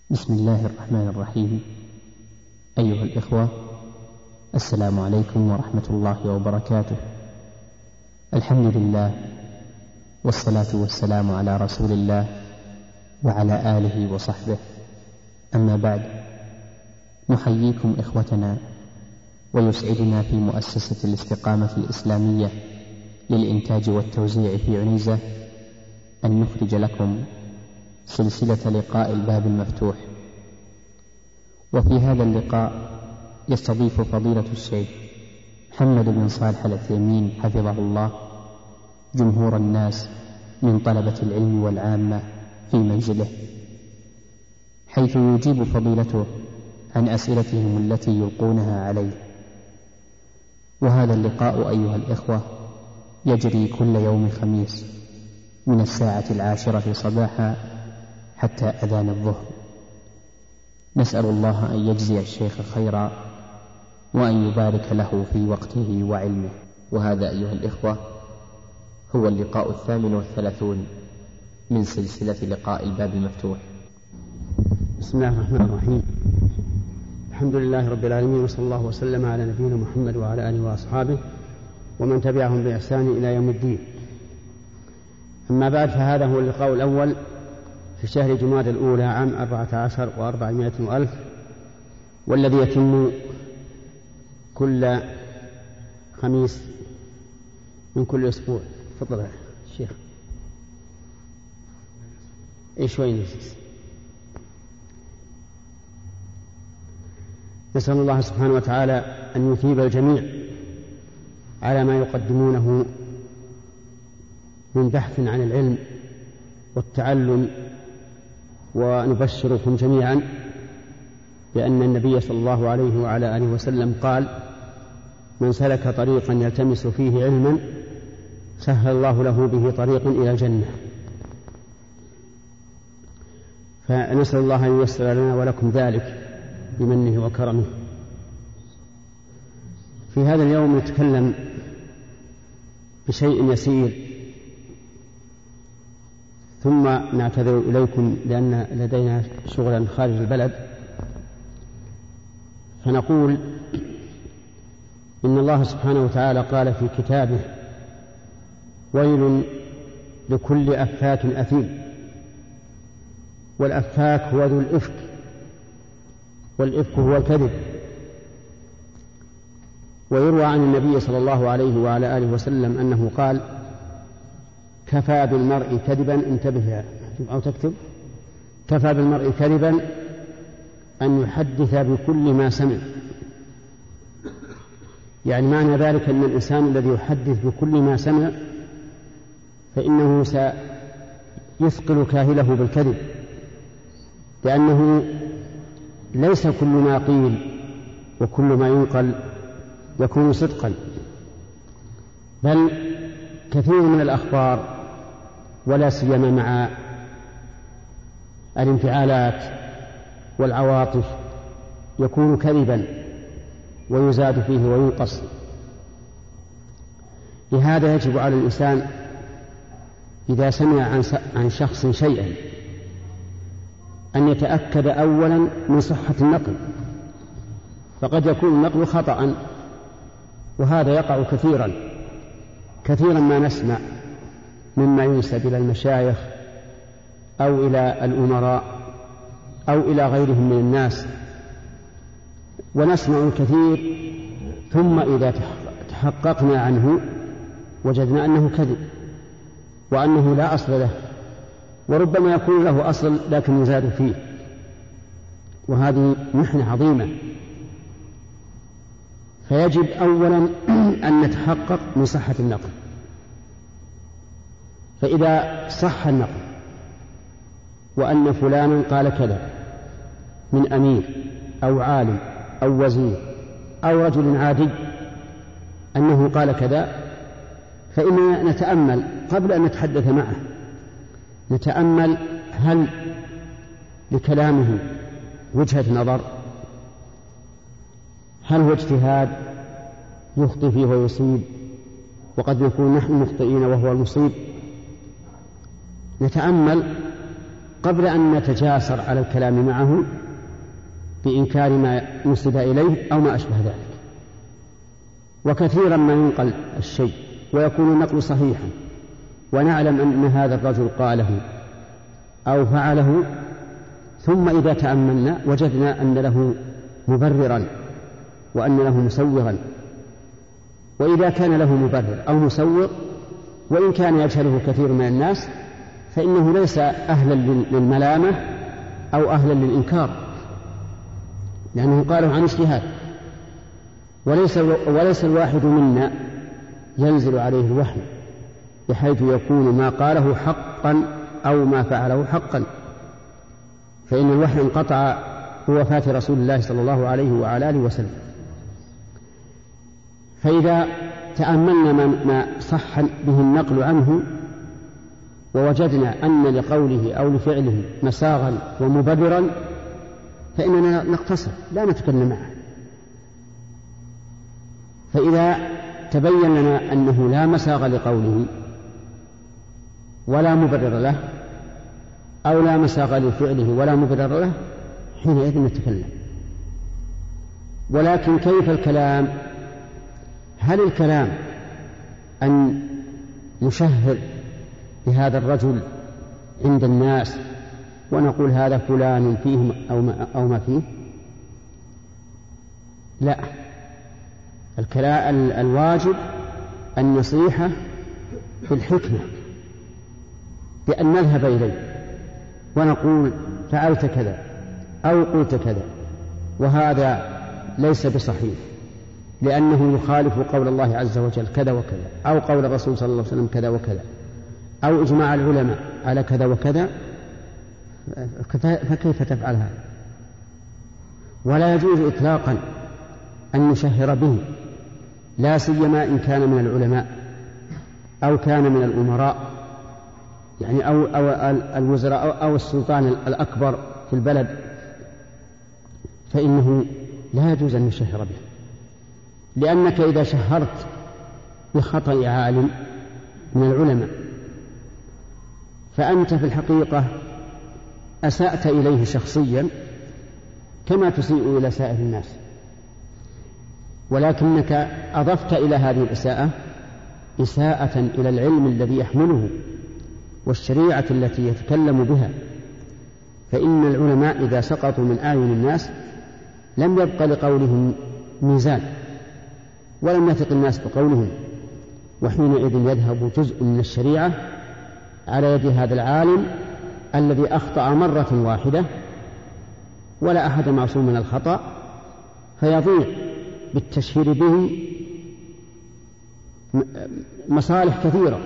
بسم الله الرحمن الرحيم. أيها الإخوة، السلام عليكم ورحمة الله وبركاته. الحمد لله والصلاة والسلام على رسول الله وعلى آله وصحبه. أما بعد، نحييكم إخوتنا، ويسعدنا في مؤسسة الاستقامة الإسلامية للإنتاج والتوزيع في عنيزة أن نخرج لكم سلسلة لقاء الباب المفتوح. وفي هذا اللقاء يستضيف فضيلة الشيخ محمد بن صالح العثيمين حفظه الله جمهور الناس من طلبة العلم والعامة في منزله، حيث يجيب فضيلته عن أسئلتهم التي يلقونها عليه. وهذا اللقاء أيها الإخوة يجري كل يوم خميس من 10:10 صباحا حتى أذان الظهر. نسأل الله أن يجزي الشيخ خيرا وأن يبارك له في وقته وعلمه. وهذا أيها الإخوة هو اللقاء 38 من سلسلة لقاء الباب المفتوح. بسم الله الرحمن الرحيم. الحمد لله رب العالمين، وصلى الله وسلم على نبينا محمد وعلى آله وأصحابه ومن تبعهم بإحسان إلى يوم الدين. أما بعد، فهذا هو اللقاء الأول في شهر جمادى الأولى عام 14 و400 وألف، والذي يتم كل خميس من كل أسبوع. تفضل يا شيخ. شوي نجلس. نسأل الله سبحانه وتعالى أن يثيب الجميع على ما يقدمونه من بحث عن العلم والتعلم، ونبشركم جميعا بأن النبي صلى الله عليه وعلى آله وسلم قال: من سلك طريقا يلتمس فيه علما سهل الله له به طريقا إلى الجنة. فنسأل الله أن ييسر لنا ولكم ذلك بمنه وكرمه. في هذا اليوم نتكلم بشيء يسير، ثم نعتذر إليكم لأن لدينا شغلا خارج البلد. فنقول إن الله سبحانه وتعالى قال في كتابه: ويل لكل أفاك أثيم. والأفاك هو ذو الإفك، والإفك هو الكذب. ويروى عن النبي صلى الله عليه وعلى آله وسلم أنه قال: كفى بالمرء كذبا، انتبه أو تكتب، كفى بالمرء كذبا أن يحدث بكل ما سمع. يعني معنى ذلك أن الإنسان الذي يحدث بكل ما سمع فإنه سيثقل كاهله بالكذب، لأنه ليس كل ما قيل وكل ما ينقل يكون صدقا، بل كثير من الأخبار ولا سيما مع الانفعالات والعواطف يكون كذبا ويزاد فيه وينقص. لهذا يجب على الإنسان إذا سمع عن شخص شيئا أن يتأكد أولا من صحة النقل، فقد يكون النقل خطأ، وهذا يقع كثيرا ما نسمع مما ينسب إلى المشايخ أو إلى الأمراء أو إلى غيرهم من الناس، ونسمع الكثير ثم إذا تحققنا عنه وجدنا أنه كذب وأنه لا أصل له، وربما يكون له أصل لكن يزاد فيه، وهذه محنة عظيمة. فيجب أولا أن نتحقق من صحة النقل. فإذا صح النقل وأن فلانا قال كذا من أمير أو عالم أو وزير أو رجل عادي أنه قال كذا، فإننا نتأمل قبل أن نتحدث معه، نتأمل هل لكلامه وجهة نظر، هل هو اجتهاد يخطئ فيه ويصيب، وقد نكون نحن مخطئين وهو المصيب. نتأمل قبل أن نتجاسر على الكلام معه بإنكار ما نسب إليه أو ما أشبه ذلك. وكثيرا ما ينقل الشيء ويكون النقل صحيحا ونعلم أن هذا الرجل قاله أو فعله، ثم إذا تأملنا وجدنا أن له مبررا وأن له مسوغا. وإذا كان له مبرر أو مسوغ وإن كان يجهله كثير من الناس فإنه ليس أهلا للملامة أو أهلا للإنكار، لأنه قاله عن اجتهاد، وليس الواحد منا ينزل عليه الوحي بحيث يكون ما قاله حقا أو ما فعله حقا، فإن الوحي انقطع بوفاة رسول الله صلى الله عليه وعلى آله وسلم. فإذا تأملنا ما صح به النقل عنه ووجدنا أن لقوله أو لفعله مساغا ومبررا فإننا نقتصر لا نتكلم معه. فإذا تبين لنا أنه لا مساغ لقوله ولا مبرر له أو لا مساغ لفعله ولا مبرر له حينئذ نتكلم. ولكن كيف الكلام؟ هل الكلام أن نشهر بهذا الرجل عند الناس ونقول هذا فلان فيه أو ما فيه؟ لا، الكلام الواجب النصيحة في الحكمة، بأن نذهب إليه ونقول فعلت كذا أو قلت كذا وهذا ليس بصحيح لأنه يخالف قول الله عز وجل كذا وكذا، أو قول الرسول صلى الله عليه وسلم كذا وكذا، أو إجماع العلماء على كذا وكذا، فكيف تفعل هذا؟ ولا يجوز إطلاقا أن نشهر به، لا سيما إن كان من العلماء أو كان من الأمراء، يعني أو الوزراء أو السلطان الأكبر في البلد، فإنه لا يجوز أن نشهر به، لأنك إذا شهرت بخطأ عالم من العلماء فأنت في الحقيقة أسأت إليه شخصيا كما تسيء إلى سائر الناس، ولكنك أضفت إلى هذه الإساءة إساءة إلى العلم الذي يحمله والشريعة التي يتكلم بها. فإن العلماء إذا سقطوا من أعين الناس لم يبق لقولهم ميزان ولم يثق الناس بقولهم، وحينئذ يذهب جزء من الشريعة على يد هذا العالم الذي أخطأ مرة واحدة ولا أحد معصوم من الخطأ، فيضيع بالتشهير به مصالح كثيرة،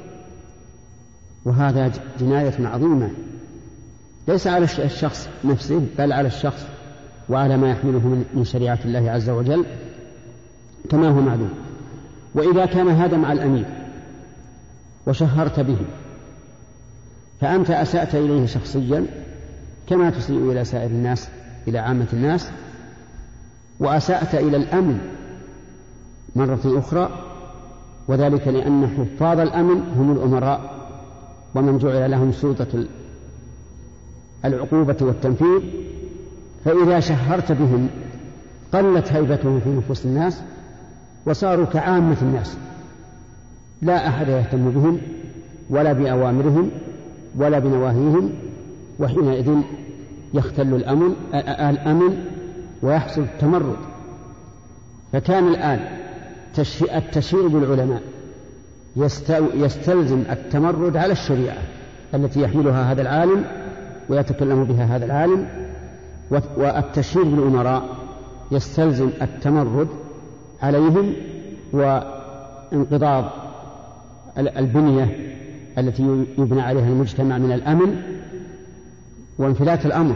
وهذا جناية عظيمة ليس على الشخص نفسه بل على الشخص وعلى ما يحمله من شريعة الله عز وجل كما هو معلوم. وإذا كان هذا مع الأمير وشهرت به فأنت أسأت إليه شخصيا كما تسيء إلى سائر الناس إلى عامة الناس، وأسأت إلى الأمن مرة أخرى، وذلك لأن حفاظ الأمن هم الأمراء ومن جعل لهم سلطة العقوبة والتنفيذ، فإذا شهرت بهم قلت هيبتهم في نفوس الناس وصاروا كعامة الناس لا أحد يهتم بهم ولا بأوامرهم ولا بنواهيهم، وحينئذ يختل الأمن ويحصل التمرد. فكان الآن التشهير بالعلماء يستلزم التمرد على الشريعة التي يحملها هذا العالم ويتكلم بها هذا العالم، والتشهير بالأمراء يستلزم التمرد عليهم وانقضاض البنية التي يبنى عليها المجتمع من الأمن وانفلات الأمر،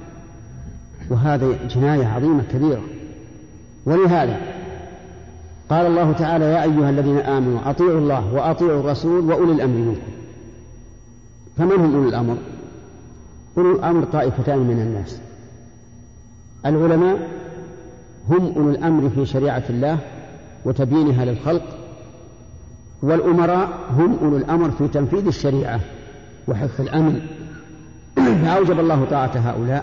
وهذا جناية عظيمة كبيرة. ولهذا قال الله تعالى يا أيها الذين آمنوا أطيعوا الله وأطيعوا الرسول وأولي الأمر منكم. فمن هم أولي الأمر؟ أولي الأمر طائفتان من الناس، العلماء هم أولي الأمر في شريعة الله وتبيينها للخلق، والأمراء هم أولي الأمر في تنفيذ الشريعة وحفظ الأمن فأوجب الله طاعة هؤلاء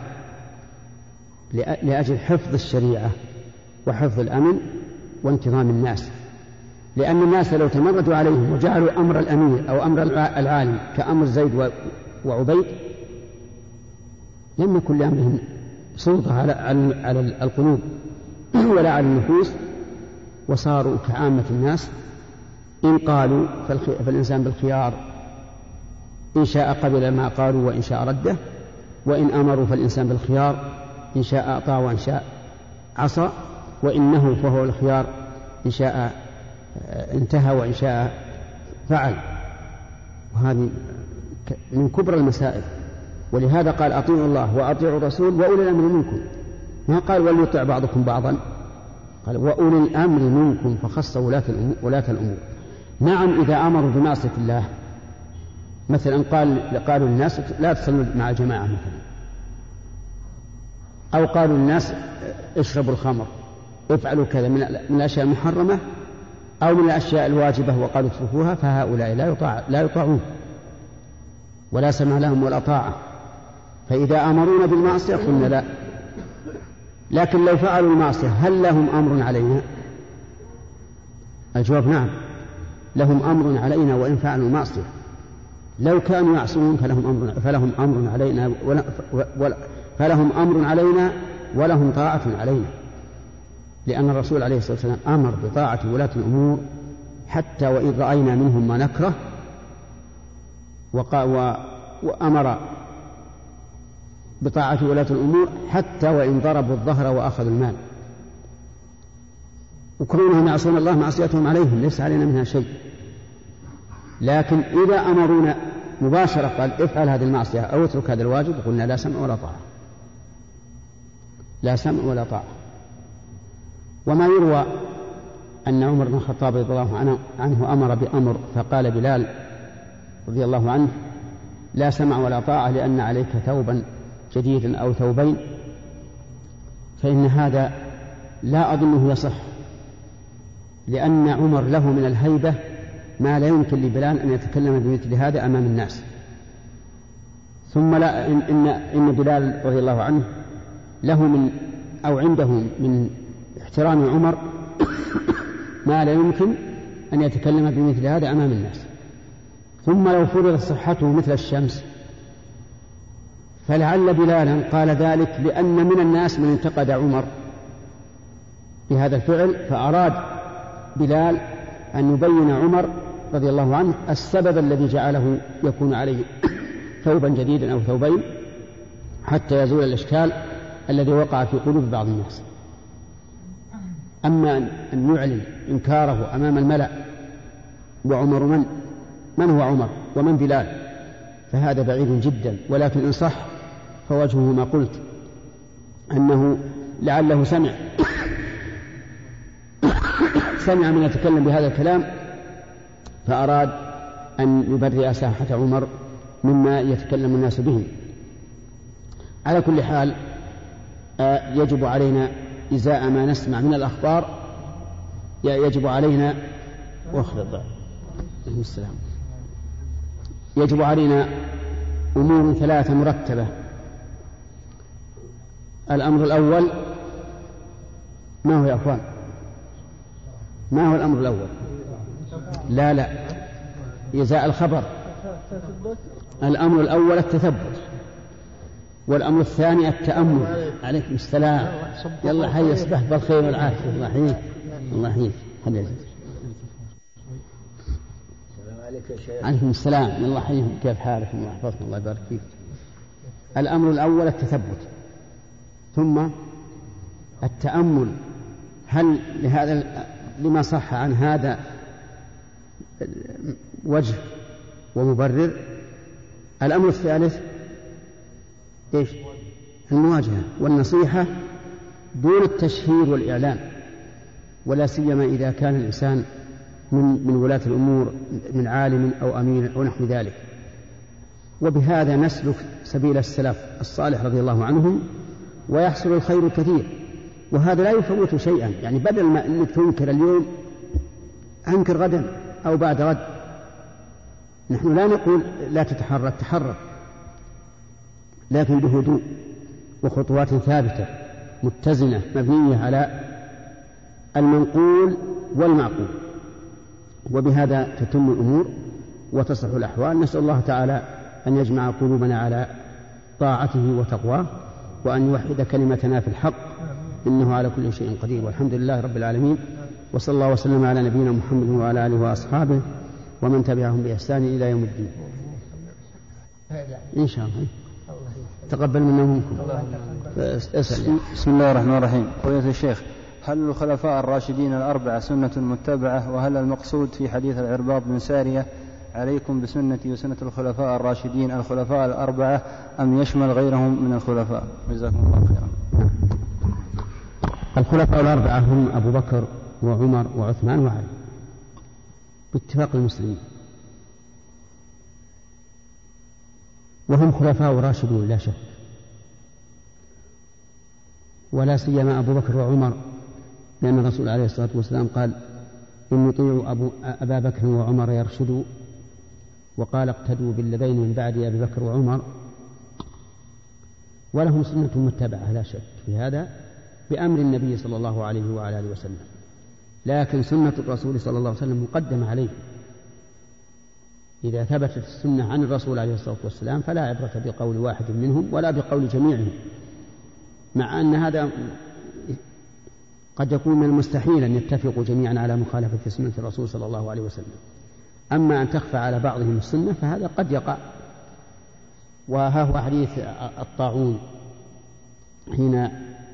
لأجل حفظ الشريعة وحفظ الأمن وانتظام الناس، لأن الناس لو تمردوا عليهم وجعلوا أمر الأمير أو أمر العالم كأمر زيد وعبيد لم يكن لأمرهم سلطة على القلوب ولا على النفوس، وصاروا كعامة الناس. إن قالوا فالإنسان بالخيار، إن شاء قبل ما قالوا وإن شاء رده، وإن أمروا فالإنسان بالخيار، إن شاء أطاع وإن شاء عصى، وإنه فهو الخيار، إن شاء انتهى وإن شاء فعل. وهذه من كبر المسائل. ولهذا قال أطيعوا الله وأطيعوا الرسول وأولي الأمر منكم، ما قال وليطع بعضكم بعضا، قال وأولي الأمر منكم، فخص ولاة الأمور. نعم إذا أمروا بمعصية الله، مثلا قالوا للناس لا تصلوا مع جماعة مثلا، أو قالوا للناس اشربوا الخمر، افعلوا كذا من الأشياء المحرمة أو من الأشياء الواجبة وقالوا اتركوها، فهؤلاء لا يطاعون ولا سمع لهم ولا طاعة. فإذا أمرونا بالمعصية قلنا لا. لكن لو فعلوا المعصية هل لهم أمر علينا؟ الجواب نعم، لهم أمر علينا وإن فعلوا المعصية. لو كانوا يعصون فلهم أمر علينا ولهم طاعة علينا، لأن الرسول عليه الصلاة والسلام أمر بطاعة ولاة الأمور حتى وإن رأينا منهم ما نكره، وأمر بطاعة ولاة الأمور حتى وإن ضربوا الظهر وأخذوا المال. وكونهم يعصون الله معصيتهم عليهم ليس علينا منها شيء. لكن إذا أمرونا مباشرة قال افعل هذه المعصية أو اترك هذا الواجب، قلنا لا سمع ولا طاعة، لا سمع ولا طاعة. وما يروى أن عمر بن الخطاب رضي الله عنه أمر بأمر فقال بلال رضي الله عنه لا سمع ولا طاعة لأن عليك ثوبا جديدا أو ثوبين، فإن هذا لا أظنه يصح، لأن عمر له من الهيبة ما لا يمكن لبلال أن يتكلم بمثل هذا أمام الناس. ثم لا إن بلال رضي الله عنه له من أو عنده من احترام عمر ما لا يمكن أن يتكلم بمثل هذا أمام الناس. ثم لو فرضت صحته مثل الشمس فلعل بلالا قال ذلك لأن من الناس من انتقد عمر بهذا الفعل، فأراد بلال أن يبين عمر رضي الله عنه السبب الذي جعله يكون عليه ثوبا جديدا أو ثوبين حتى يزول الإشكال الذي وقع في قلوب بعض الناس. أما أن يعلن إنكاره أمام الملأ، وعمر من هو عمر ومن بلال، فهذا بعيد جدا. ولكن إن صح فوجهه ما قلت، أنه لعله سمع من يتكلم بهذا الكلام فأراد أن يبرئ ساحة عمر مما يتكلم الناس به. على كل حال يجب علينا إزاء ما نسمع من الأخبار، يجب علينا يجب علينا أمور ثلاثة مرتبة. الأمر الأول ما هو يا أخوان؟ ما هو الأمر الأول؟ لا إزاء الخبر. الأمر الأول التثبت، والأمر الثاني التأمل. عليكم السلام، يلا حي يصبح بالخير والعافية. الله يحييك الله يحييك. عليكم السلام، الله يحييكم، كيف حالك؟ الله يحفظكم الله يبارك فيك. الأمر الأول التثبت، ثم التأمل، هل لهذا لما صح عن هذا وجه ومبرر. الأمر الثالث إيش؟ المواجهة والنصيحة دون التشهير والإعلان، ولا سيما إذا كان الإنسان من ولاة الأمور، من عالم أو أمين أو نحو ذلك. وبهذا نسلك سبيل السلف الصالح رضي الله عنهم ويحصل الخير الكثير. وهذا لا يفوت شيئا، يعني بدل ما أنك تنكر اليوم أنكر غدا أو بعد غد. نحن لا نقول لا تتحرك، تحرك، لكن بهدوء وخطوات ثابتة متزنة مبنية على المنقول والمعقول، وبهذا تتم الأمور وتصلح الأحوال. نسأل الله تعالى أن يجمع قلوبنا على طاعته وتقواه، وأن يوحد كلمتنا في الحق، إنه على كل شيء قدير. والحمد لله رب العالمين، وصلى الله وسلم على نبينا محمد وعلى آله وأصحابه ومن تبعهم بإحسان إلى يوم الدين إن شاء الله. تقبل منا ومنكم. بسم الله الرحمن الرحيم. قضية الشيخ، هل الخلفاء الراشدين الأربعة سنة متبعة؟ وهل المقصود في حديث العرباض بن سارية عليكم بسنتي وسنة الخلفاء الراشدين الخلفاء الأربعة أم يشمل غيرهم من الخلفاء؟ جزاكم الله خيرا. الخلفاء الأربعة هم أبو بكر وعمر وعثمان وعلي باتفاق المسلمين، وهم خلفاء راشدون لا شك، ولا سيما أبو بكر وعمر، لأن الرسول عليه الصلاة والسلام قال إن يطيعوا أبا بكر وعمر يرشدوا، وقال اقتدوا بالذين من بعد أبي بكر وعمر، ولهم سنة متبعة لا شك في هذا بأمر النبي صلى الله عليه وعلى آله وسلم، لكن سنة الرسول صلى الله عليه وسلم مقدمة عليه. إذا ثبتت السنة عن الرسول عليه الصلاة والسلام فلا عبرة بقول واحد منهم ولا بقول جميعهم، مع أن هذا قد يكون من المستحيل أن يتفقوا جميعا على مخالفة سنة الرسول صلى الله عليه وسلم. أما أن تخفى على بعضهم السنة فهذا قد يقع. وها هو حديث الطاعون حين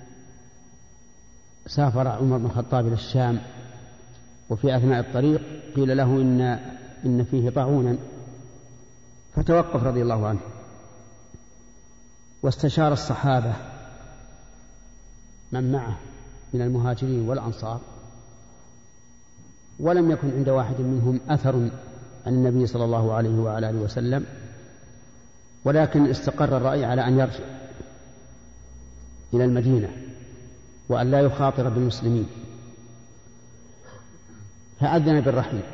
سافر عمر بن الخطاب إلى الشام، وفي أثناء الطريق قيل له إن فيه طاعونا، فتوقف رضي الله عنه واستشار الصحابة من معه من المهاجرين والأنصار، ولم يكن عند واحد منهم أثر عن النبي صلى الله عليه وعلى آله وسلم، ولكن استقر الرأي على أن يرجع إلى المدينة وأن لا يخاطر بالمسلمين، فأذن بالرحيل.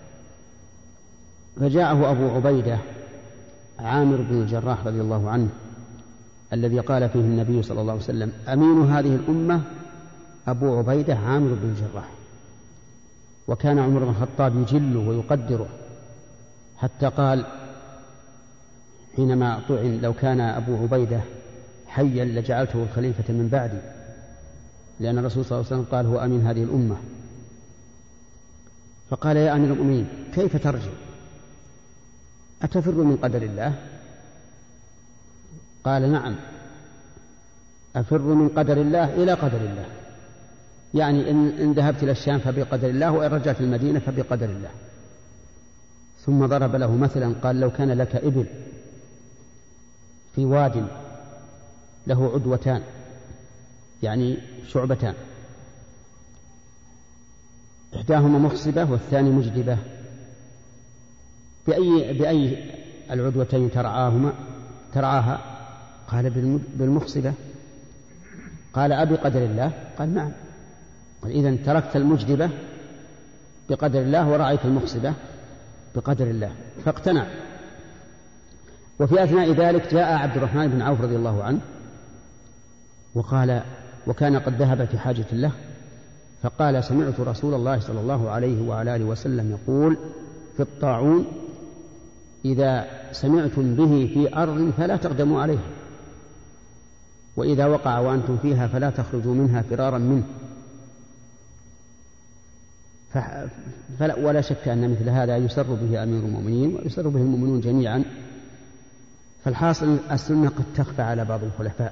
فجاءه أبو عبيدة عامر بن الجراح رضي الله عنه الذي قال فيه النبي صلى الله عليه وسلم أمين هذه الأمة أبو عبيدة عامر بن الجراح، وكان عمر بن الخطاب يجله ويقدره، حتى قال حينما طعن لو كان أبو عبيدة حيا لجعلته الخليفة من بعدي، لأن الرسول صلى الله عليه وسلم قال هو أمين هذه الأمة. فقال يا أمير المؤمنين كيف ترجع؟ أتفر من قدر الله؟ قال نعم، أفر من قدر الله إلى قدر الله، يعني إن ذهبت إلى الشام فبقدر الله، وإن رجعت المدينة فبقدر الله. ثم ضرب له مثلا قال لو كان لك إبل في واد له عدوتان، يعني شعبتان، إحداهما مخصبة والثاني مجدبة، بأي العدوتين ترعاها؟ قال بالمخصبة. قال أبي قدر الله؟ قال نعم. قال إذن تركت المجدبة بقدر الله ورأيت المخصبة بقدر الله، فاقتنع. وفي أثناء ذلك جاء عبد الرحمن بن عوف رضي الله عنه وقال، وكان قد ذهب في حاجة له، فقال سمعت رسول الله صلى الله عليه وعلى آله وسلم يقول في الطاعون إذا سمعتم به في أرض فلا تقدموا عليها، وإذا وقع وأنتم فيها فلا تخرجوا منها فرارا منه. ولا شك أن مثل هذا يسر به أمير المؤمنين ويسر به المؤمنون جميعا. فالحاصل السنة قد تخفى على بعض الخلفاء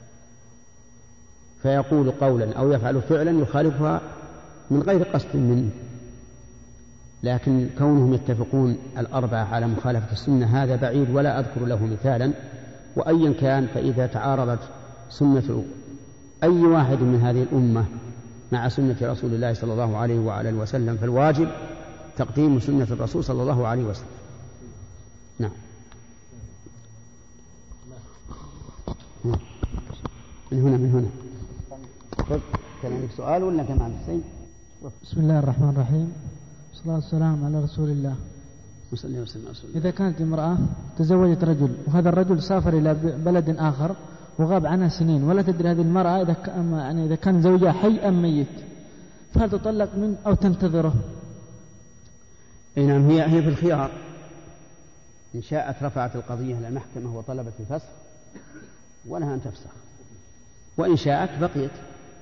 فيقول قولا أو يفعل فعلا يخالفها من غير قصد منه، لكن كونهم يتفقون الأربعة على مخالفة السنة هذا بعيد ولا أذكر له مثالا. وأيا كان فإذا تعارضت سنة أي واحد من هذه الأمة مع سنة رسول الله صلى الله عليه وعلى آله وسلم فالواجب تقديم سنة الرسول صلى الله عليه وسلم. نعم. من هنا كان عندك سؤال ولا كان عندك شيء؟ بسم الله الرحمن الرحيم، والصلاة والسلام على رسول الله إذا كانت امرأة تزوجت رجل وهذا الرجل سافر إلى بلد آخر وغاب عنها سنين ولا تدري هذه المرأة إذا كان زوجها حي أم ميت، فهل تطلق منه أو تنتظره؟ نعم، هي في الخيار، إن شاءت رفعت القضية إلى المحكمة وطلبت الفسخ ولها أن تفسخ، وإن شاءت بقيت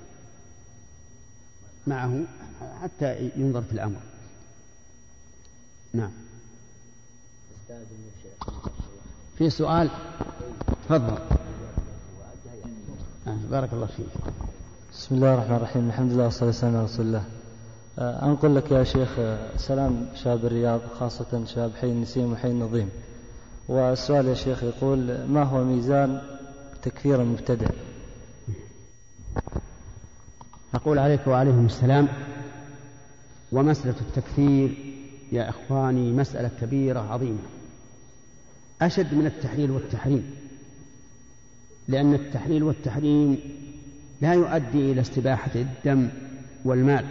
معه حتى ينظر في الأمر. نعم. في سؤال؟ تفضل. بارك الله فيك. بسم الله الرحمن الرحيم، الحمد لله والصلاة والسلام على رسول الله. أنقل لك يا شيخ سلام شباب الرياض، خاصة شباب حي النسيم وحي النظيم. والسؤال يا شيخ يقول: ما هو ميزان تكفير المبتدع؟ أقول عليك وعليهم السلام، ومسألة التكفير يا أخواني مسألة كبيرة عظيمة، أشد من التحليل والتحريم، لأن التحليل والتحريم لا يؤدي إلى استباحة الدم والمال،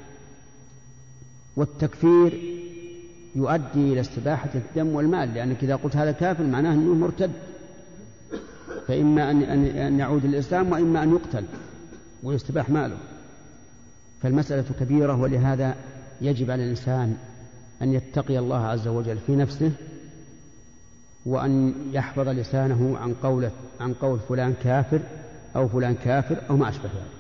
والتكفير يؤدي إلى استباحة الدم والمال، لأنك إذا قلت هذا كافر معناه أنه مرتد، فإما أن يعود الإسلام وإما أن يقتل ويستباح ماله. فالمسألة كبيرة، ولهذا يجب على الإنسان أن يتقي الله عز وجل في نفسه، وأن يحفظ لسانه عن قول فلان كافر أو فلان كافر أو ما أشبه ذلك.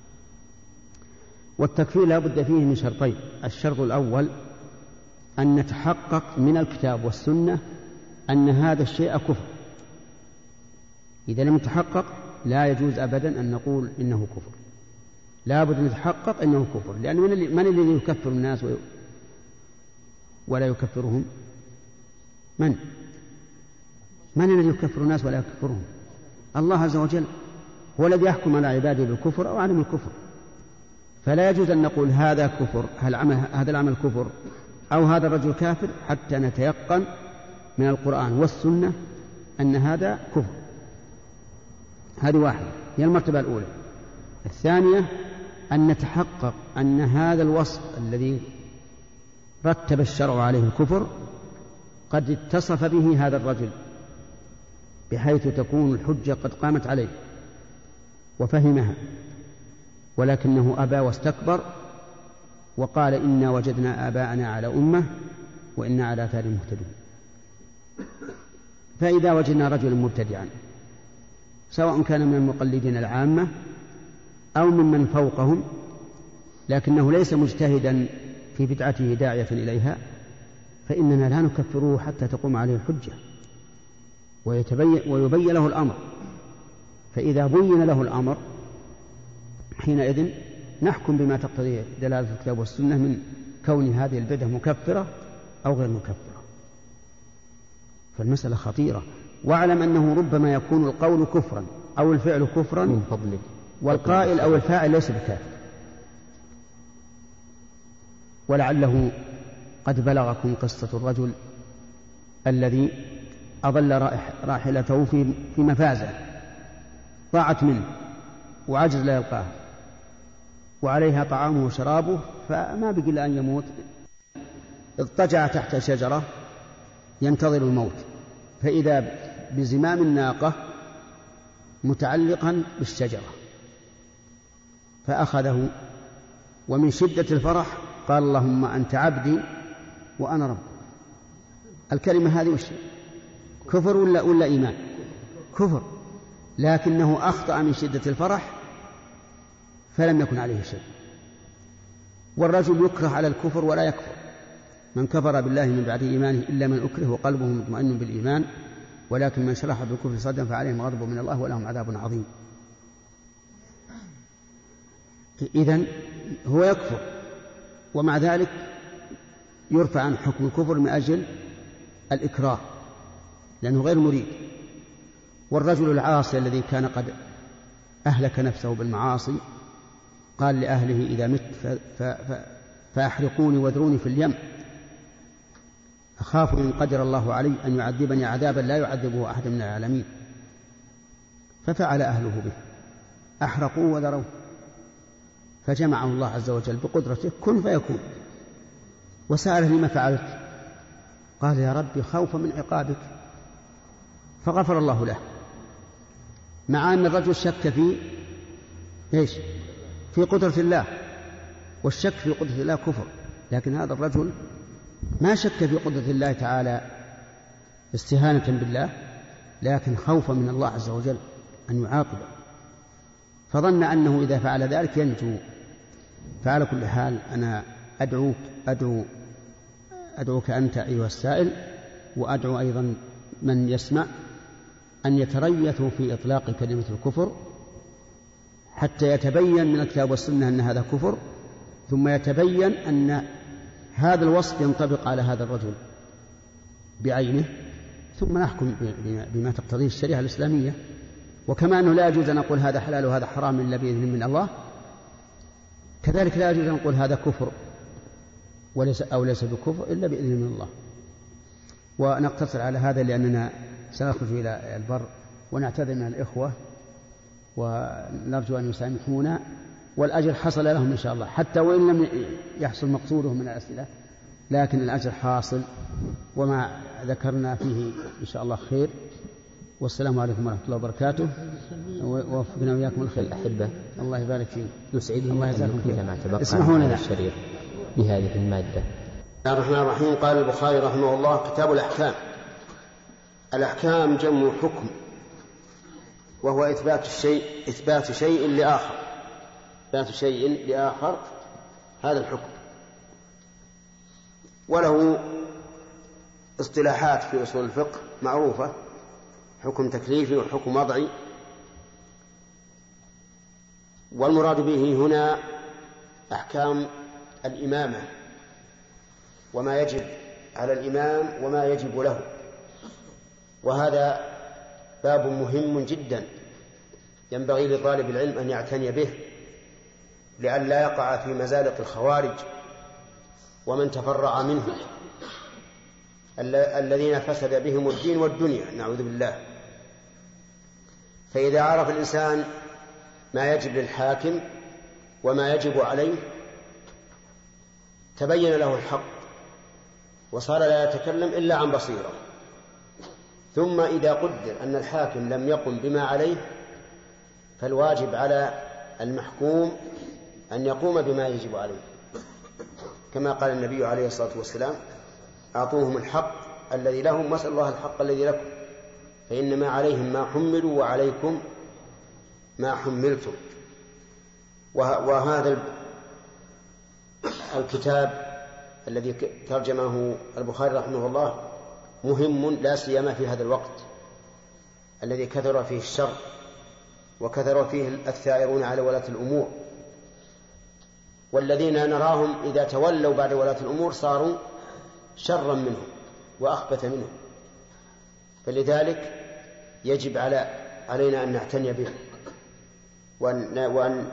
والتكفير لا بد فيه من شرطين: الشرط الأول أن نتحقق من الكتاب والسنة أن هذا الشيء كفر. إذا لم نتحقق لا يجوز أبدا أن نقول إنه كفر، لا بد أن نتحقق إنه كفر، لأن من الذي يكفر الناس ولا يكفرهم؟ من الذي يكفر الناس ولا يكفرهم؟ الله عز وجل هو الذي يحكم على عباده بالكفر أو عدم الكفر. فلا يجوز أن نقول هذا كفر، هذا العمل كفر أو هذا الرجل كافر، حتى نتيقن من القرآن والسنة أن هذا كفر. هذه واحدة، هي المرتبة الأولى. الثانية أن نتحقق أن هذا الوصف الذي رتب الشرع عليه الكفر قد اتصف به هذا الرجل، بحيث تكون الحجة قد قامت عليه وفهمها، ولكنه أبى واستكبر وقال: إنا وجدنا آباءنا على أمة وإنا على آثار مهتدون. فإذا وجدنا رجلا مبتدعا سواء كان من المقلدين العامة أو ممن فوقهم، لكنه ليس مجتهدا في بدعته داعية إليها، فإننا لا نكفره حتى تقوم عليه الحجة ويبين له الأمر. فإذا بين له الأمر حينئذ نحكم بما تقتضيه دلالة الكتاب والسنة من كون هذه البدعة مكفرة أو غير مكفرة. فالمسألة خطيرة. واعلم أنه ربما يكون القول كفرا أو الفعل كفرا من فضلك، والقائل أو الفاعل ليس بكافر. ولعله قد بلغكم قصة الرجل الذي أضل راحلته في مفازة ضاعت منه وعجز لا يلقاها، وعليها طعامه وشرابه، فما بقي إلا أن يموت. اضطجع تحت شجرة ينتظر الموت، فإذا بزمام الناقة متعلقا بالشجرة، فأخذه ومن شدة الفرح قال: اللهم أنت عبدي وأنا ربك. الكلمة هذه وش كفر ولا إيمان؟ كفر، لكنه أخطأ من شدة الفرح فلم يكن عليه شيء. والرجل يكره على الكفر ولا يكفر: من كفر بالله من بعد إيمانه إلا من أكره وقلبه مطمئن بالإيمان، ولكن من شرح بالكفر صدرا فعليهم غضب من الله ولهم عذاب عظيم. إذن هو يكفر، ومع ذلك يرفع عن حكم الكفر من أجل الإكراه لأنه غير مريد. والرجل العاصي الذي كان قد أهلك نفسه بالمعاصي قال لأهله: إذا مت فأحرقوني واذروني في اليم، أخاف إن قدر الله علي أن يعذبني عذابا لا يعذبه أحد من العالمين. ففعل أهله به، أحرقوه وذروه، فجمعه الله عز وجل بقدرته كن فيكون، وسأله: لما فعلت؟ قال يا ربي خوفا من عقابك، فغفر الله له، مع أن الرجل شك في إيش؟ في قدرة الله، والشك في قدرة الله كفر. لكن هذا الرجل ما شك في قدرة الله تعالى استهانة بالله، لكن خوفا من الله عز وجل أن يعاقبه، فظن أنه إذا فعل ذلك ينجو. فعلى كل حال أنا أدعوك أنت أيها السائل، وأدعو أيضا من يسمع أن يتريثوا في إطلاق كلمة الكفر حتى يتبين من الكتاب والسنة أن هذا كفر، ثم يتبين أن هذا الوصف ينطبق على هذا الرجل بعينه، ثم نحكم بما تقتضيه الشريعة الإسلامية. وكما أنه لا يجوز أن نقول هذا حلال وهذا حرام إلا بإذن من الله، كذلك لا يجوز أن نقول هذا كفر ليس بكفر إلا بإذن من الله. ونقتصر على هذا لأننا سنخرج إلى البر، ونعتذر من الإخوة ونرجو أن يسامحونا، والأجر حصل لهم إن شاء الله، حتى وإن لم يحصل مقصودهم من الأسئلة، لكن الأجر حاصل، وما ذكرنا فيه إن شاء الله خير. والسلام عليكم ورحمة الله وبركاته، ووفقنا وإياكم الخير. الأحبة، الله يبارك فيك، يسعدني أن نكمل ما تبقى من الشريط بهذه المادة. الرحمن الرحيم. قال البخاري رحمه الله: كتاب الأحكام. الأحكام جمع حكم، وهو إثبات شيء لآخر، هذا الحكم. وله اصطلاحات في أصول الفقه معروفة: حكم تكليفي وحكم وضعي. والمراد به هنا أحكام الإمامة، وما يجب على الإمام وما يجب له. وهذا باب مهم جدا ينبغي لطالب العلم أن يعتني به، لئلا يقع في مزالق الخوارج ومن تفرع منهم الذين فسد بهم الدين والدنيا، نعوذ بالله. فإذا عرف الإنسان ما يجب للحاكم وما يجب عليه تبين له الحق، وصار لا يتكلم إلا عن بصيرة. ثم إذا قدر أن الحاكم لم يقم بما عليه، فالواجب على المحكوم أن يقوم بما يجب عليه، كما قال النبي عليه الصلاة والسلام: أعطوهم الحق الذي لهم واسألوا الله الحق الذي لكم، فإنما عليهم ما حملوا وعليكم ما حملتم. وهذا الكتاب الذي ترجمه البخاري رحمه الله مهم، لا سيما في هذا الوقت الذي كثر فيه الشر وكثر فيه الثائرون على ولاة الأمور، والذين نراهم إذا تولوا بعد ولاة الأمور صاروا شرا منهم وأخبث منهم. فلذلك يجب علينا أن نعتني به وأن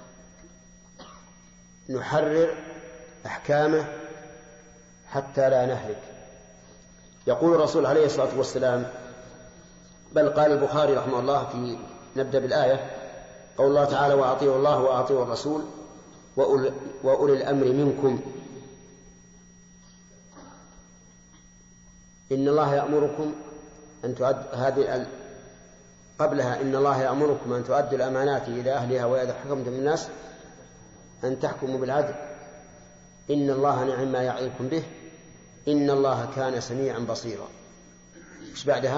نحرر أحكامه حتى لا نهلك. يقول الرسول عليه الصلاة والسلام، بل قال البخاري رحمه الله في نبدأ بالآية: قول الله تعالى: وأطيعوا الله وأطيعوا الرسول وأولي الأمر منكم. إن الله يأمركم أن تؤدوا قبلها إن الله يأمركم أن تؤدوا الأمانات إلى أهلها وإذا حكمتم الناس أن تحكموا بالعدل، إن الله نعم ما يعظكم به، إن الله كان سميعا بصيرا. إيش بعدها؟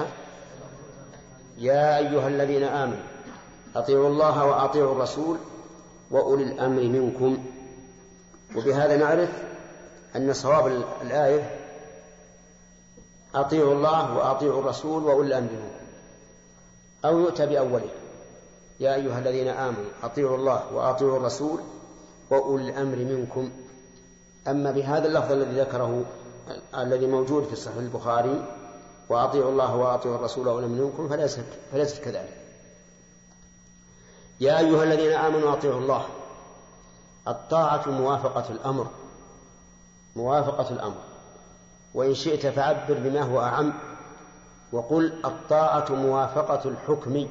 يا أيها الذين آمنوا أطيعوا الله وأطيعوا الرسول وأولي الأمر منكم. وبهذا نعرف أن صواب الآية أطيعوا الله وأطيعوا الرسول وأولي الأمر منكم، أو يؤتى بأوله: يا أيها الذين آمنوا أطيعوا الله وأطيعوا الرسول وأولي الأمر منكم. أما بهذا اللفظ الذي ذكره الذي موجود في صحيح البخاري: وأطيعوا الله وأطيعوا الرسول وأولي الأمر منكم، فليست كذلك. يا أيها الذين آمنوا أطيعوا الله، الطاعة موافقة الأمر، وإن شئت فعبر بما هو أعم وقل الطاعة موافقة الحكم.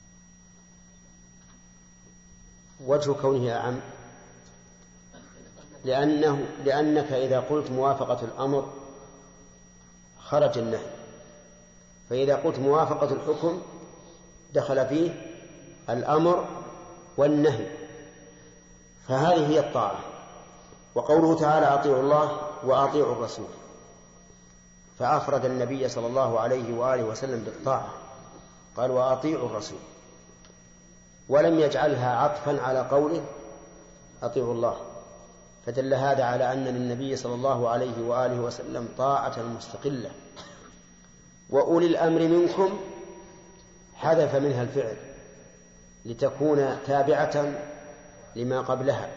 وجه كونه أعم لأنك إذا قلت موافقة الأمر خرج النهي، فإذا قلت موافقة الحكم دخل فيه الأمر والنهي، فهذه هي الطاعة. وقوله تعالى أطيعوا الله وأطيعوا الرسول، فأفرد النبي صلى الله عليه وآله وسلم بالطاعة، قال وأطيعوا الرسول، ولم يجعلها عطفا على قوله أطيعوا الله، فدل هذا على أن للنبي صلى الله عليه وآله وسلم طاعة مستقلة. وأولي الأمر منكم حذف منها الفعل لتكون تابعة لما قبلها،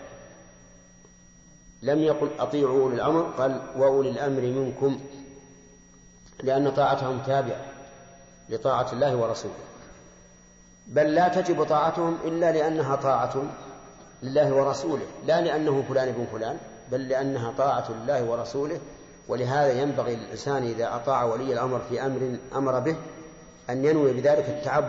لم يقل أطيعوا أولي الأمر، قال وأولي الأمر منكم، لأن طاعتهم تابعة لطاعة الله ورسوله، بل لا تجب طاعتهم إلا لأنها طاعة لله ورسوله، لا لأنه فلان ابن فلان، بل لأنها طاعة لله ورسوله. ولهذا ينبغي للإنسان إذا أطاع ولي الأمر في أمر أمر به أن ينوي بذلك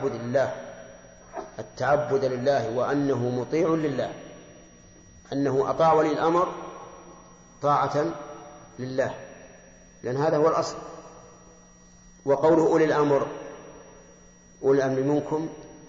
التعبد لله وأنه مطيع لله، أنه أطاع ولي الأمر طاعة لله، لأن هذا هو الأصل. وقوله أولي الأمر منكم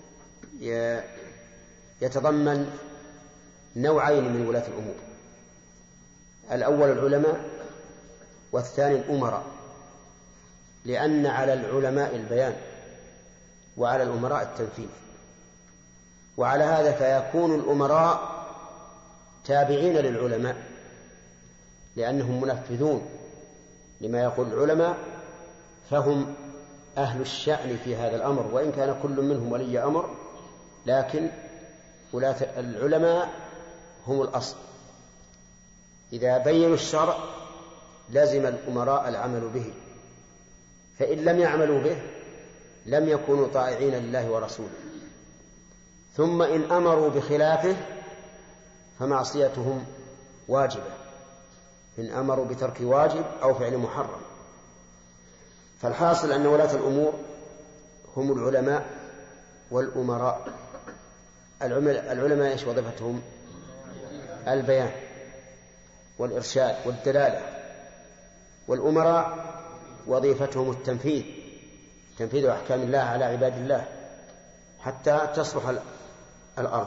يتضمن نوعين من ولاة الأمور: الأول العلماء، والثاني الأمراء، لأن على العلماء البيان وعلى الأمراء التنفيذ. وعلى هذا فيكون الأمراء تابعين للعلماء لأنهم منفذون لما يقول العلماء، فهم أهل الشأن في هذا الأمر، وإن كان كل منهم ولي أمر، لكن ولاة العلماء هم الأصل. إذا بينوا الشرع لازم الأمراء العمل به، فإن لم يعملوا به لم يكونوا طائعين لله ورسوله. ثم إن أمروا بخلافه فمعصيتهم واجبة، إن أمروا بترك واجب أو فعل محرم. فالحاصل أن ولاة الأمور هم العلماء والأمراء. العلماء إيش وظيفتهم؟ البيان والإرشاد والدلالة، والأمراء وظيفتهم تنفيذ أحكام الله على عباد الله حتى تصلح الأرض.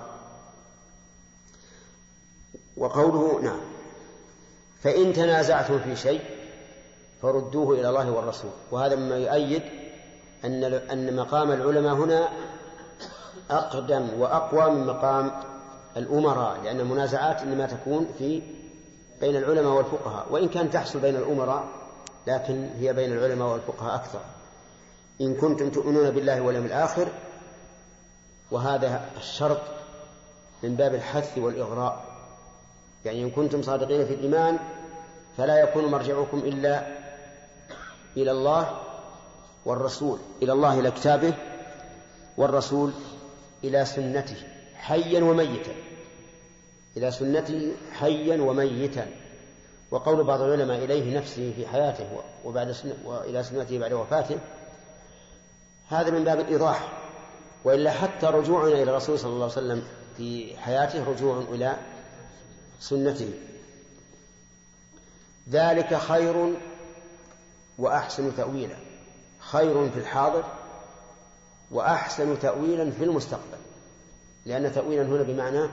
وقوله نعم فإن تنازعتم في شيء فردوه إلى الله والرسول. وهذا مما يؤيد أن مقام العلماء هنا أقدم وأقوى من مقام الأمراء، لأن المنازعات إنما تكون بين العلماء والفقهاء، وإن كان تحصل بين الأمراء لكن هي بين العلماء والفقهاء أكثر. إن كنتم تؤمنون بالله واليوم الآخر، وهذا الشرط من باب الحث والإغراء، يعني إن كنتم صادقين في الإيمان فلا يكون مرجعكم إلا إلى الله والرسول، إلى الله إلى كتابه، والرسول إلى سنته حيا وميتا، إلى سنته حيا وميتا. وقول بعض العلماء إليه نفسه في حياته وإلى سنته بعد وفاته، هذا من باب الإيضاح، وإلا حتى رجوعنا إلى الرسول صلى الله عليه وسلم في حياته رجوع إلى سنته. ذلك خير وأحسن تأويلا، خير في الحاضر وأحسن تأويلا في المستقبل، لأن تأويلا هنا بمعنى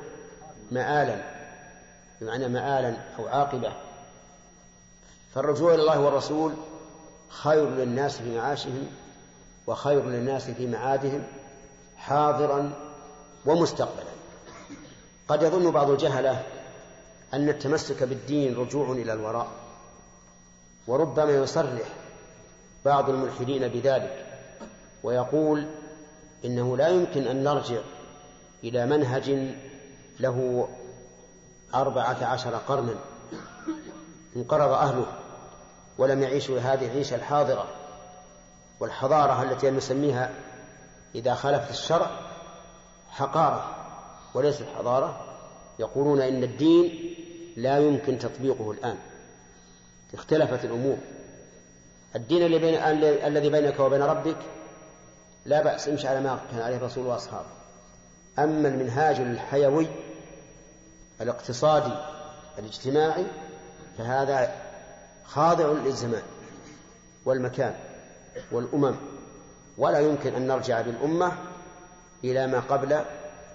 مآلا أو عاقبة. فالرجوع إلى الله والرسول خير للناس في معاشهم وخير للناس في معادهم حاضرا ومستقبلا. قد يظن بعض الجهلة أن التمسك بالدين رجوع إلى الوراء، وربما يصرح بعض الملحدين بذلك ويقول إنه لا يمكن أن نرجع إلى منهج له 14 قرنا انقرض أهله ولم يعيشوا هذه العيشة الحاضرة والحضارة التي نسميها إذا خالفت الشرع حقارة وليست حضارة. يقولون إن الدين لا يمكن تطبيقه الآن، اختلفت الأمور. الدين الذي بينك وبين ربك لا بأس، امشي على ما كان عليه الرسول وأصحابه. أما المنهاج الحيوي الاقتصادي الاجتماعي فهذا خاضع للزمان والمكان والأمم، ولا يمكن أن نرجع بالأمة إلى ما قبل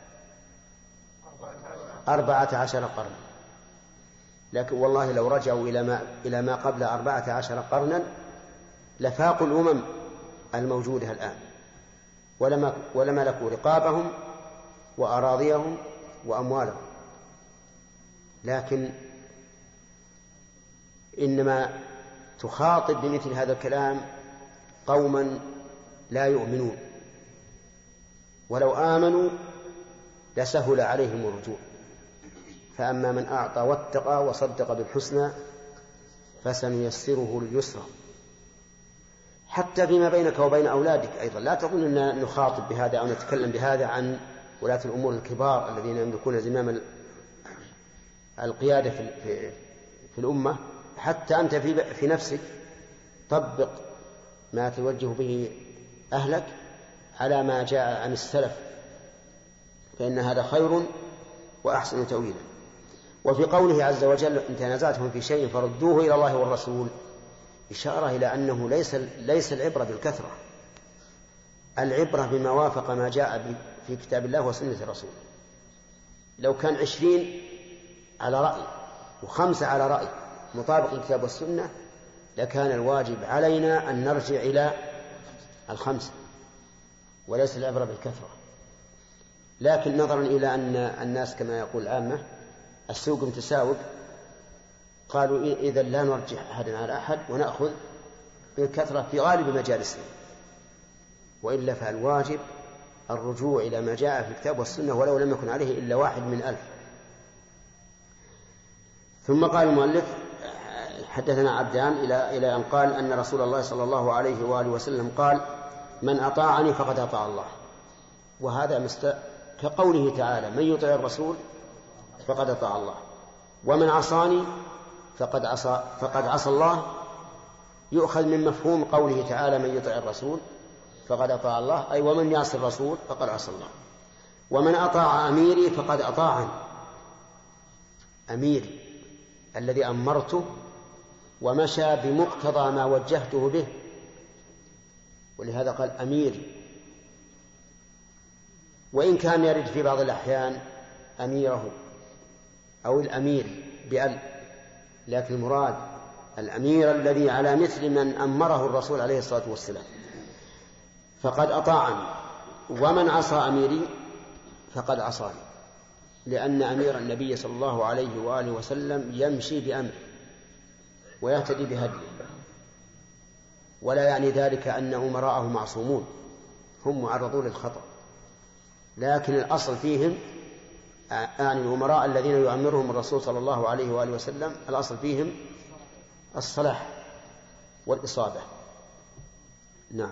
14 قرنا. لكن والله لو رجعوا إلى ما قبل 14 قرنا لفاقوا الأمم الموجودة الآن، ولما ملكوا رقابهم وأراضيهم وأموالهم. لكن إنما تخاطب بمثل هذا الكلام قوما لا يؤمنون، ولو آمنوا لسهل عليهم الرجوع. فأما من أعطى واتقى وصدق بالحسنى فسنيسره لليسرى. حتى فيما بينك وبين أولادك أيضا لا تظن أن نخاطب بهذا أو نتكلم بهذا عن ولاة الأمور الكبار الذين يملكون زمام القيادة في الأمة. حتى أنت في نفسك طبق ما توجه به أهلك على ما جاء عن السلف، فإن هذا خير وأحسن تأويلا. وفي قوله عز وجل إن تنازعتم في شيء فردوه إلى الله والرسول، إشارة إلى أنه ليس العبرة بالكثرة، العبرة بما وافق ما جاء في كتاب الله وسنة الرسول. لو كان 20 على رأي و5 على رأي مطابق الكتاب والسنة لكان الواجب علينا أن نرجع إلى 5 وليس العبرة بالكثرة. لكن نظرا إلى أن الناس كما يقول العامة السوق متساوق، قالوا إذا لا نرجح أحدا على أحد ونأخذ بالكثرة في غالب مجالسنا، وإلا فالواجب الرجوع إلى ما جاء في الكتاب والسنة ولو لم يكن عليه إلا 1 من 1000. ثم قال المؤلف حدثنا عبدان إلى أن قال أن رسول الله صلى الله عليه وآله وسلم قال من أطاعني فقد أطاع الله. وهذا كقوله تعالى من يطع الرسول فقد أطاع الله، ومن عصاني فقد عصى الله. يؤخذ من مفهوم قوله تعالى من يطع الرسول فقد أطاع الله، أي ومن يعصي الرسول فقد عصى الله. ومن أطاع أميري فقد أطاعني، أميري الذي أمرته ومشى بمقتضى ما وجهته به، ولهذا قال أميري. وإن كان يرد في بعض الأحيان أميره أو الأمير بأل، لكن المراد الأمير الذي على مثل من أمره الرسول عليه الصلاة والسلام. فقد أطاعني. ومن عصى أميري فقد عصاني، لأن أمير النبي صلى الله عليه وآله وسلم يمشي بأمره ويهتدي بهديه، ولا يعني ذلك أن أمراءه معصومون، هم معرضون للخطأ، لكن الأصل فيهم يعني الأمراء الذين يؤمرهم الرسول صلى الله عليه وآله وسلم الأصل فيهم الصلاح والإصابة. نعم.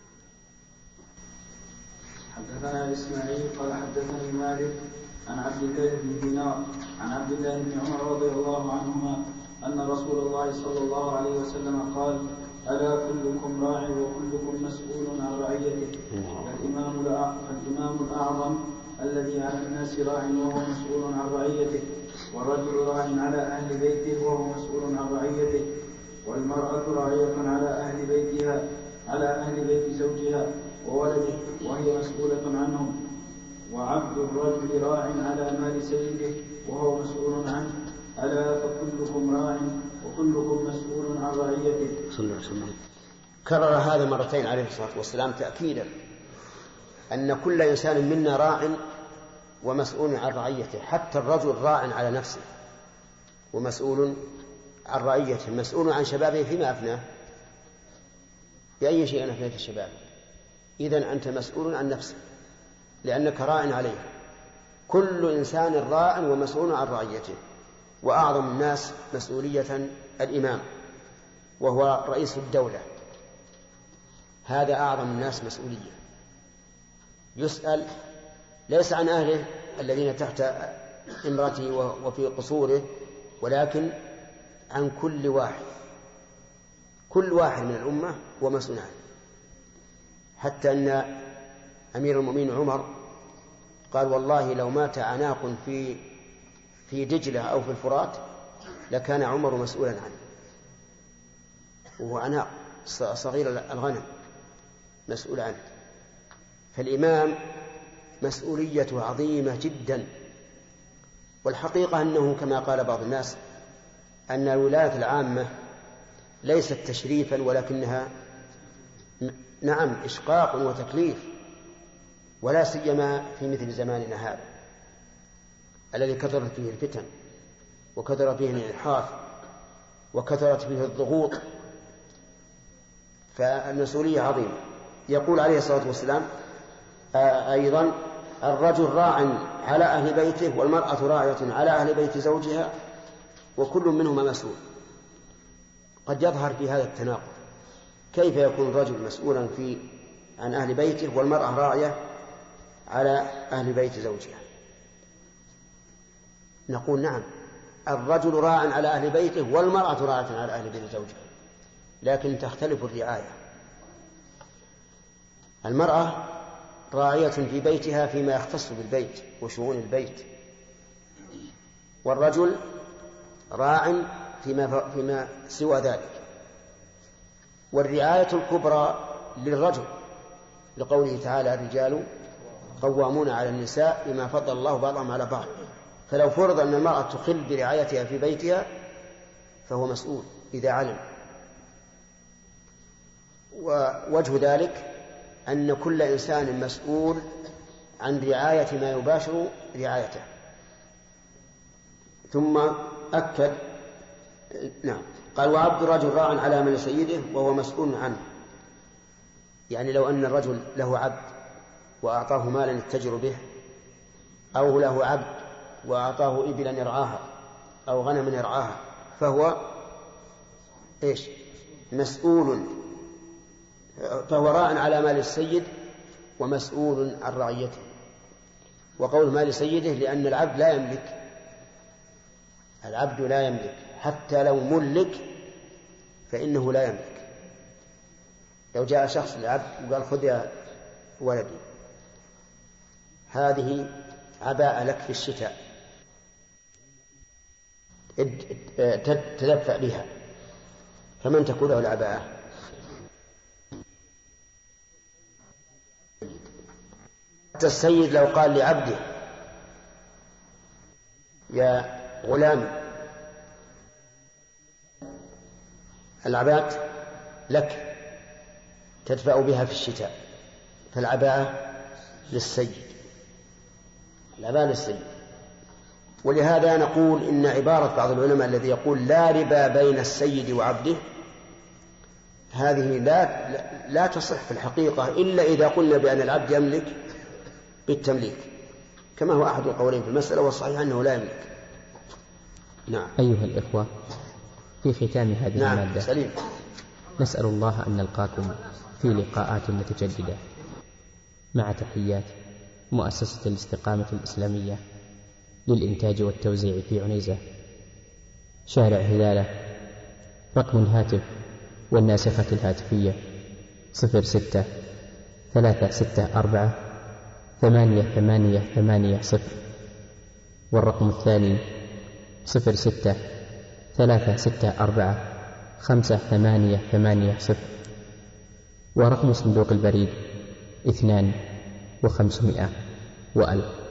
حدثنا إسماعيل قال حدثني مالك عن عبد الله بن دينار عن عبد الله بن عمر رضي الله عنهما أن رسول الله صلى الله عليه وسلم قال ألا كلكم راع وكلكم مسؤول عن رعيته. فالإمام الأعظم الذي على الناس راع وهو مسؤول عن رعيته، والرجل راع على أهل بيته وهو مسؤول عن رعيته، والمرأة راعية على أهل بيتها على أهل بيت زوجها وولده وهي مسؤولة عنهم، وعبد الرجل راع على مال سيده وهو مسؤول عنه. ألا فكلكم راع وكلكم مسؤول عن رعيته. صلى الله عليه وسلم كرر هذا مرتين عليه الصلاة والسلام تأكيدا أن كل إنسان منا راع ومسؤول عن رعيته، حتى الرجل راع على نفسه ومسؤول عن رعيته، مسؤول عن شبابه فيما أفناه. بأي شيء أفنيت الشباب؟ إذن أنت مسؤول عن نفسك لأنك راع عليه. كل إنسان راع ومسؤول عن رعيته، وأعظم الناس مسؤولية الإمام وهو رئيس الدولة، هذا أعظم الناس مسؤولية. يسأل ليس عن أهله الذين تحت امرته وفي قصوره، ولكن عن كل واحد من الأمة ومسؤول عنه. حتى أن أمير المؤمنين عمر قال والله لو مات عناق في دجلة أو في الفرات لكان عمر مسؤولا عنه، وهو عناق صغير الغنم مسؤول عنه. فالإمام مسؤوليته عظيمة جدا. والحقيقة أنه كما قال بعض الناس أن الولاية العامة ليست تشريفا ولكنها نعم إشقاق وتكليف، ولا سيما في مثل زماننا هذا الذي كثرت فيه الفتن وكثر فيه الانحراف وكثرت فيه الضغوط، فالمسؤولية عظيمة. يقول عليه الصلاة والسلام أيضا: الرجل راع على أهل بيته والمرأة راعية على أهل بيت زوجها وكل منهما مسؤول. قد يظهر في هذا التناقض، كيف يكون الرجل مسؤولا عن أهل بيته والمرأة راعية على أهل بيت زوجها؟ نقول نعم، الرجل راع على أهل بيته والمرأة راعية على أهل بيت زوجها، لكن تختلف الرعاية. المرأة راعية في بيتها فيما يختص بالبيت وشؤون البيت، والرجل راع فيما سوى ذلك. والرعاية الكبرى للرجل لقوله تعالى: الرجال قوامون على النساء بما فضل الله بعضهم على بعض. فلو فرض أن المرأة تخل برعايتها في بيتها فهو مسؤول إذا علم. ووجه ذلك أن كل إنسان مسؤول عن رعاية ما يباشر رعايته. ثم أكد نعم قال: وعبد الرجل راع على مال سيده وهو مسؤول عنه. يعني لو أن الرجل له عبد وأعطاه مالا يتجر به، أو له عبد وأعطاه إبلا يرعاها أو غنما يرعاها، فهو مسؤول، فهو راع على مال السيد ومسؤول عن رعيته. وقول مال سيده لأن العبد لا يملك، العبد لا يملك، حتى لو ملك فإنه لا يملك. لو جاء شخص للعبد وقال: خذ يا ولدي هذه عباءة لك في الشتاء تدفع بها، فمن تكون له العباءة؟ حتى السيد لو قال لعبده: يا غلام العباءة لك تدفع بها في الشتاء، فالعباءة للسيد، العباءة للسيد. ولهذا نقول إن عبارة بعض العلماء الذي يقول: لا ربا بين السيد وعبده، هذه لا تصح في الحقيقة إلا إذا قلنا بأن العبد يملك بالتمليك، كما هو أحد القولين في المسألة، والصحيح أنه لا يملك. نعم. أيها الإخوة، في ختام هذه المادة سليم. نسأل الله أن نلقاكم في لقاءات متجددة، مع تحيات مؤسسة الاستقامة الإسلامية للإنتاج والتوزيع في عنيزة، شارع هلالة. رقم الهاتف والناسخة الهاتفية 06-364-8880، والرقم الثاني 06-364-5880، ورقم صندوق البريد 2500 و1000.